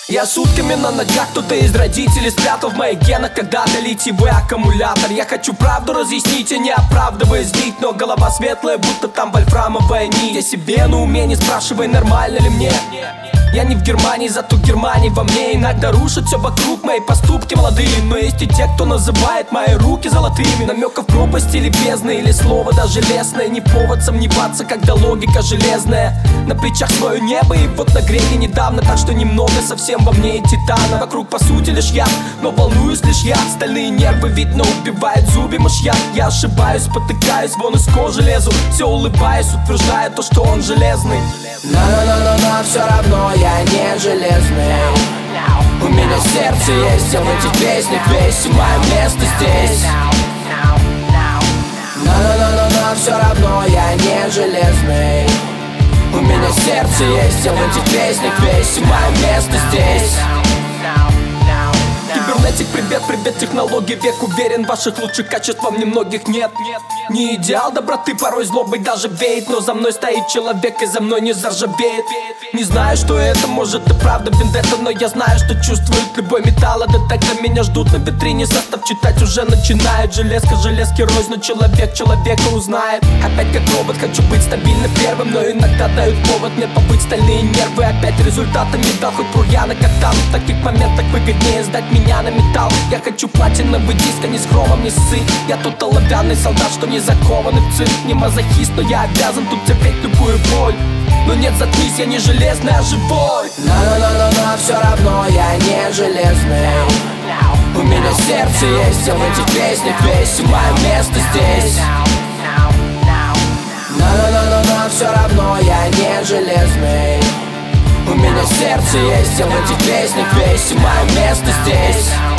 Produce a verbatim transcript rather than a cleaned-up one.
Я сутками на ногах, кто-то из родителей спрятал в моих генах когда-то литиевый аккумулятор. Я хочу правду разъяснить, а не оправдывая злить, но голова светлая, будто там вольфрамовая нить. Я себе на уме, не спрашивай, нормально ли мне. Я не в Германии, зато Германия во мне. Иногда рушат все вокруг, мои поступки молодые. Но есть и те, кто называет мои руки золотыми. Намеков пропасть или бездна, или слово даже лесное. Не повод сомневаться, когда логика железная. На плечах свое небо, и вот на гребне недавно. Так что немного совсем во мне и титана. Вокруг по сути лишь я, но волнуюсь лишь я. Стальные нервы, видно, убивает зубы мышьяк. Я ошибаюсь, потыкаюсь, вон из кожи лезу. Все улыбаюсь, утверждая то, что он железный. Но-но-но-но, все равно я не железный. У меня сердце есть, а в этих песнях весь мое место здесь. Но-но-но-но, все равно я не железный. У меня сердце есть, а в этих песнях весь мое место здесь. Кибернетик, привет, привет, технологии, век уверен, ваших лучших качеств вам немногих нет. Не идеал доброты, порой злобой даже веет, но за мной стоит человек и за мной не заржавеет. Не знаю, что это, может и правда вендетта, но я знаю, что чувствует любой металлодетектор. Меня ждут на витрине, состав читать уже начинает. Железка, железки рознь, но человек человека узнает. Опять как робот, хочу быть стабильно первым, но иногда дают повод мне побыть стальные нервы. Опять результата не дал, хоть бурьяна как там. В таких моментах выгоднее сдать меня на металл. Я хочу платиновый диск, а не с хромом, не ссы. Я тут оловянный солдат, что не закованный в цинк. Не мазохист, но я обязан тут терпеть любую боль. Но нет, заткнись, я не железный, а живой. Но-но-но-но, все равно я не железный. У меня сердце есть, а в этих песнях весь мое место здесь. Но-но-но-но, все равно я не железный. У меня сердце есть, а в этих песнях весь мое место здесь.